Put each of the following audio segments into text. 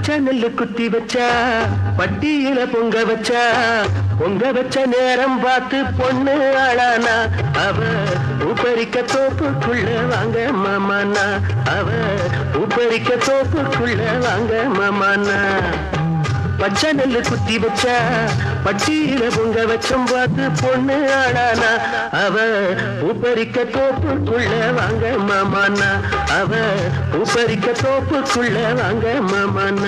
பச்சை நெல்லு குத்தி வச்சா பட்டியில பொங்க வச்ச நேரம் பார்த்து பொண்ணு ஆளானா அவ உப்பரிக்க தோப்புக்குள்ள வாங்க மாமானா அவ உப்பரிக்க தோப்புக்குள்ள வாங்க மாமானா பச்சை நெல்லு குத்தி வச்சா பட்டியில பொங்க வச்சம் பார்த்து பொண்ணு ஆளானா அவ உப்பரிக்க தோப்புக்குள்ள வாங்க மாமானா அவ உப்பரிக்க தோப்புக்குள்ள வாங்க மாமானா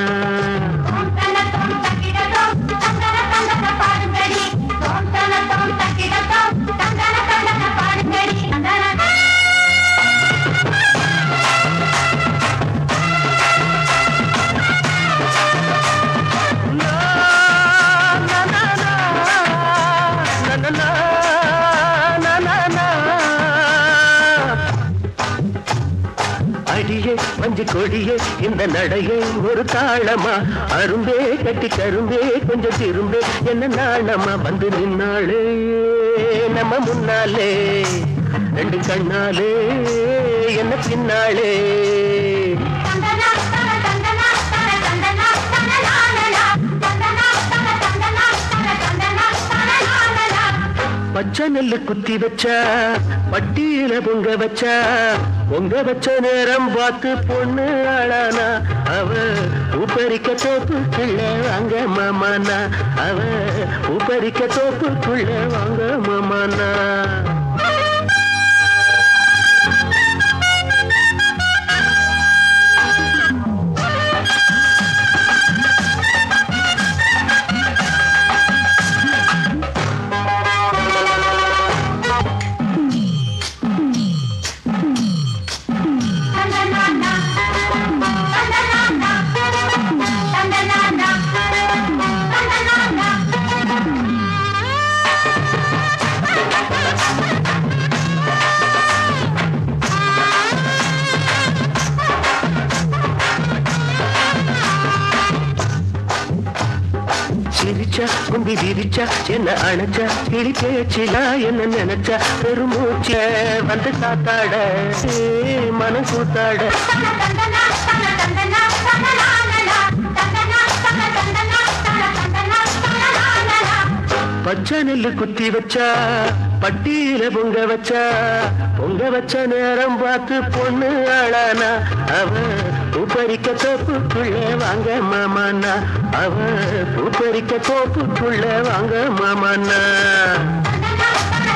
அடியே மஞ்சு கொடியே இந்த நடையே ஒரு தாளமா அரும்பே கட்டி கரும்பே கொஞ்சம் திரும்பே என்ன நாணமா வந்து நின்னாளே நம்ம முன்னாலே ரெண்டு கண்ணாலே என்ன பின்னாளே பச்சை நெல்லு குத்தி வச்சா பட்டியில பொங்க வச்ச நேரம் பார்த்து பொண்ணு ஆளானா அவ உப்பரிக்க தோப்புக்குள்ள வாங்க மாமானா அவ உப்பரிக்க தோப்புக்குள்ள வாங்க மாமானா சிரிச்சா கும்பி விரிச்சா என்ன அணைச்சா கிளி பேச்சிலா என்ன நினைச்சா பெருமூச்ச வந்து காத்தாட மனம் கூத்தாட பச்சை நெல்லு குத்தி வச்சா பட்டியில பொங்க வச்ச நேரம் பார்த்து பொண்ணு ஆளானா அவ உப்பரிக்க தோப்புக்குள்ள வாங்க மாமானா அவ உப்பரிக்க தோப்புக்குள்ள வாங்க மாமானா